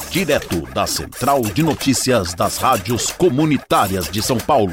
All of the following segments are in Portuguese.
direto da Central de Notícias das Rádios Comunitárias de São Paulo.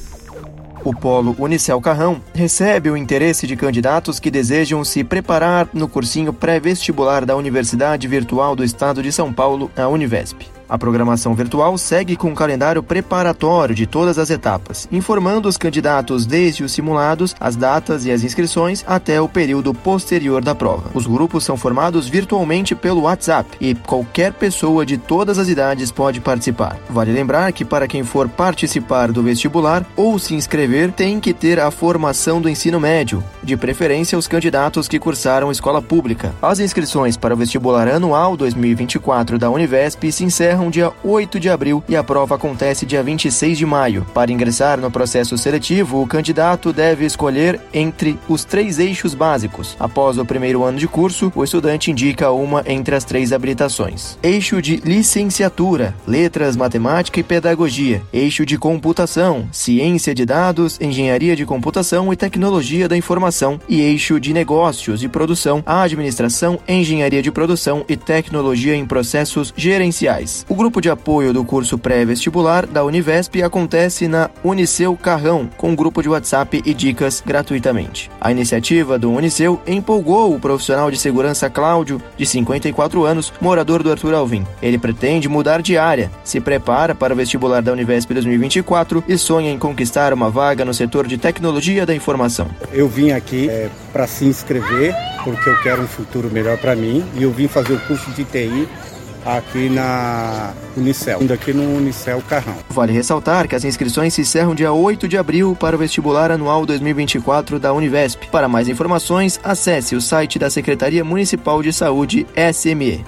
O Polo Unicel Carrão recebe o interesse de candidatos que desejam se preparar no cursinho pré-vestibular da Universidade Virtual do Estado de São Paulo, a Univesp. A programação virtual segue com um calendário preparatório de todas as etapas, informando os candidatos desde os simulados, as datas e as inscrições até o período posterior da prova. Os grupos são formados virtualmente pelo WhatsApp e qualquer pessoa de todas as idades pode participar. Vale lembrar que para quem for participar do vestibular ou se inscrever, tem que ter a formação do ensino médio, de preferência os candidatos que cursaram escola pública. As inscrições para o vestibular anual 2024 da Univesp se encerram dia 8 de abril e a prova acontece dia 26 de maio. Para ingressar no processo seletivo, o candidato deve escolher entre os 3 eixos básicos. Após o primeiro ano de curso, o estudante indica uma entre as 3 habilitações. Eixo de licenciatura, letras, matemática e pedagogia. Eixo de computação, ciência de dados, engenharia de computação e tecnologia da informação. E eixo de negócios e produção, administração, engenharia de produção e tecnologia em processos gerenciais. O grupo de apoio do curso pré-vestibular da Univesp acontece na Unicel Carrão, com um grupo de WhatsApp e dicas gratuitamente. A iniciativa do Unicel empolgou o profissional de segurança Cláudio, de 54 anos, morador do Arthur Alvim. Ele pretende mudar de área, se prepara para o vestibular da Univesp 2024 e sonha em conquistar uma vaga no setor de tecnologia da informação. Eu vim aqui para se inscrever, porque eu quero um futuro melhor para mim, e eu vim fazer o curso de TI aqui na Unicel, aqui no Unicel Carrão. Vale ressaltar que as inscrições se encerram dia 8 de abril para o vestibular anual 2024 da Univesp. Para mais informações, acesse o site da Secretaria Municipal de Saúde, SME.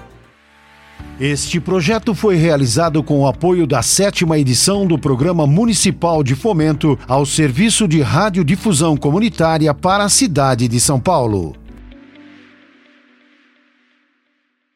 Este projeto foi realizado com o apoio da 7ª edição do Programa Municipal de Fomento ao Serviço de Radiodifusão Comunitária para a cidade de São Paulo.